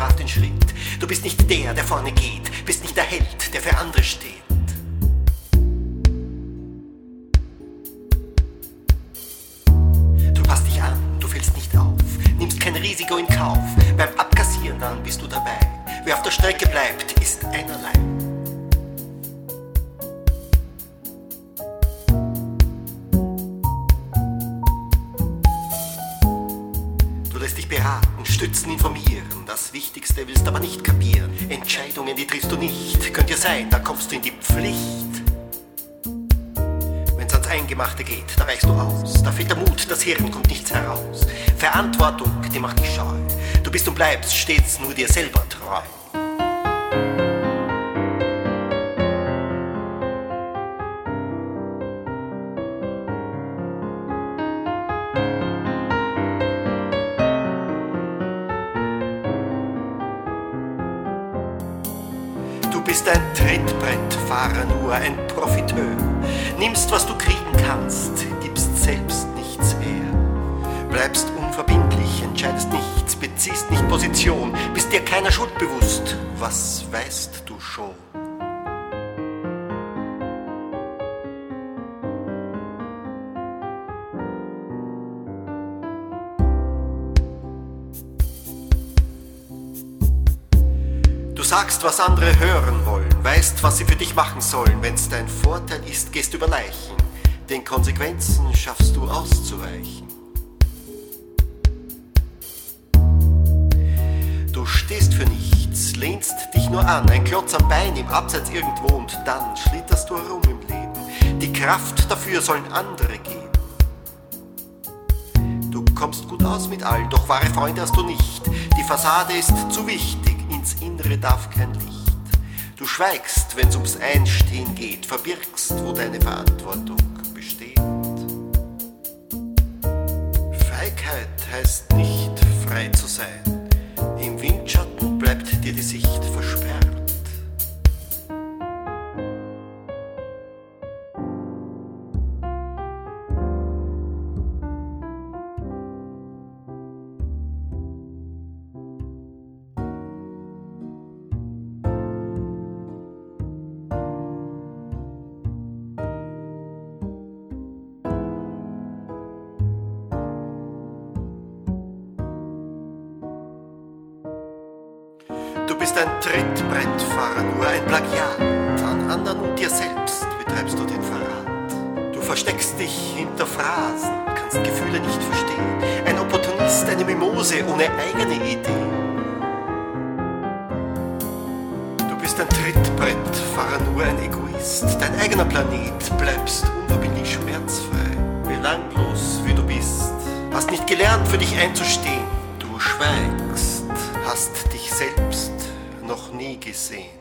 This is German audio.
brav den Schritt. Du bist nicht der, der vorne geht, bist nicht der Held, der für andere steht. Du passt dich an, du fällst nicht auf, nimmst kein Risiko in Kauf. Beim Abkassieren dann bist du dabei. Wer auf der Strecke bleibt, ist einerlei. Du lässt dich beraten, stützen, informieren. Das Wichtigste willst aber nicht kapieren. Entscheidungen, die triffst du nicht. Könnte ja sein, da kommst du in die Pflicht. Wenn's ans Eingemachte geht, da weichst du aus. Da fehlt der Mut, das Hirn kommt nichts heraus. Verantwortung, die macht dich scheu. Du bist und bleibst stets nur dir selber treu. Du bist ein Trittbrettfahrer, nur ein Profiteur. Nimmst, was du kriegen kannst, gibst selbst nichts her. Bleibst unverbindlich, entscheidest nichts, beziehst nicht Position, bist dir keiner Schuld bewusst. Was weißt du schon? Du sagst, was andere hören wollen, weißt, was sie für dich machen sollen. Wenn's dein Vorteil ist, gehst über Leichen. Den Konsequenzen schaffst du auszuweichen. Du stehst für nichts, lehnst dich nur an, ein Klotz am Bein im Abseits irgendwo und dann schlitterst du herum im Leben. Die Kraft dafür sollen andere geben. Du kommst gut aus mit allen, doch wahre Freunde hast du nicht. Die Fassade ist zu wichtig. Ins Innere darf kein Licht. Du schweigst, wenn's ums Einstehen geht, verbirgst, wo deine Verantwortung besteht. Feigheit heißt nicht, frei zu sein. Im Windschatten bleibt dir die Sicht versperrt. Du bist ein Trittbrettfahrer, nur ein Plagiat. An anderen und dir selbst betreibst du den Verrat. Du versteckst dich hinter Phrasen, kannst Gefühle nicht verstehen. Ein Opportunist, eine Mimose ohne eigene Idee. Du bist ein Trittbrettfahrer, nur ein Egoist. Dein eigener Planet, bleibst unverbindlich schmerzfrei. Belanglos wie du bist, hast nicht gelernt, für dich einzustehen. Du schweigst, hast dich selbst noch nie gesehen.